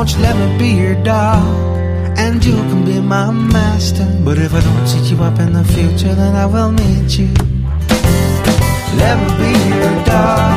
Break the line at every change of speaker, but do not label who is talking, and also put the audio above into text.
won't you let me be your dog? And you can be my master. But if I don't set you up in the future, then I will need you. Let me be your dog.